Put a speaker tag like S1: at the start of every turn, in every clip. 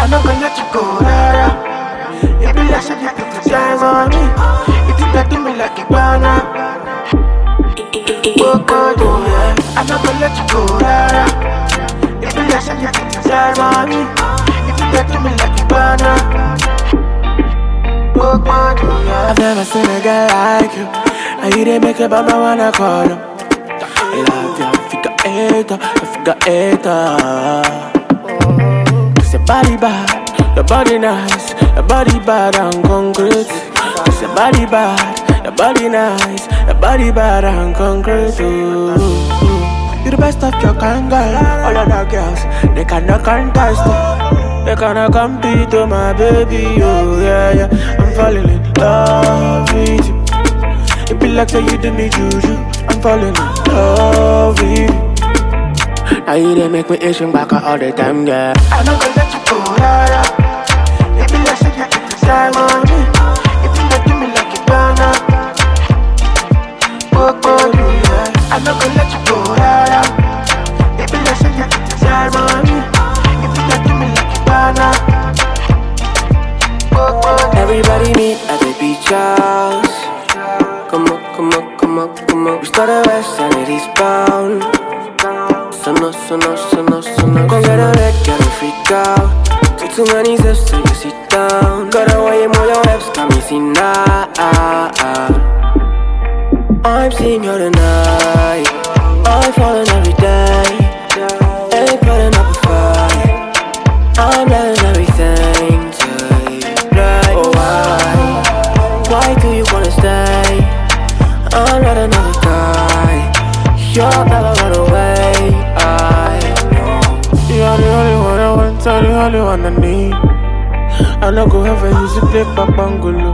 S1: I'm not gonna let you go, rara. It be like said you put the time on me. If you got to me like a banana. Oh God, oh yeah. I'm not gonna let you go, rara. It be like said you put the time on me. If you got to me like a banana. Oh God, oh yeah. I've never seen a girl like you. And you didn't make it, but I wanna call him. Love you, figure eight. Cause your body bad, your body nice, your body bad and concrete. Cause your body bad, your body nice, your body bad and concrete. Ooh. You the best of your kind, girl. All other girls, they cannot contest it. They cannot compete to my baby, oh yeah. I'm falling in love with you. It be like say you do me juju. I'm falling in love with you. Now you done make me itching back all the time, yeah. I'm not gonna let you go, rara. It be like say you put the time on me. If you not do me like a banana. Oh, yeah. I'm not gonna let you go, rara. It be like say you put the time on me. If you not do me like a banana. Everybody meet at the beach house. Come on. We start at west and it is bound. So no. Come get a red, get a freak out. Too many steps so you sit down. Gotta weigh him on your hips, got me see now. I'm seeing you tonight. I'm falling every day. Ain't putting up a fight. I'm letting everything take right. Oh why do you wanna stay? I'm not another guy. You'll never run away. I know you're the only one I want, you're the only one I need. I'm not gonna ever use to play Babangolo.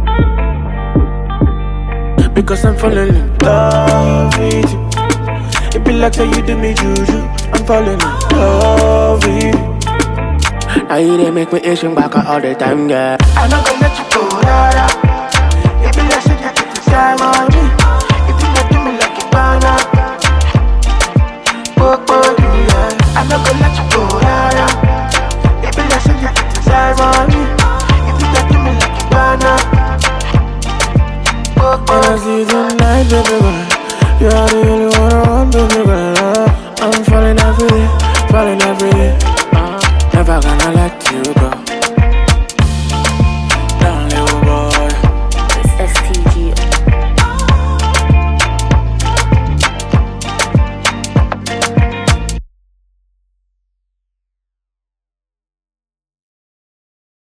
S1: Because I'm falling in love with you. It be like say you do me juju. I'm falling in love with you. Now you didn't make me itching back all the time, yeah. I'm not gonna let you go, rara. It be like say you put the time on me. If you not do me like a banana. Oh, yeah. I'm not gonna let you go, rara. It be like say you put the time on me. If you not do me like a banana. When I see you tonight, baby girl, you're the only one I want, baby girl. I'm falling every day. Never gonna let you go.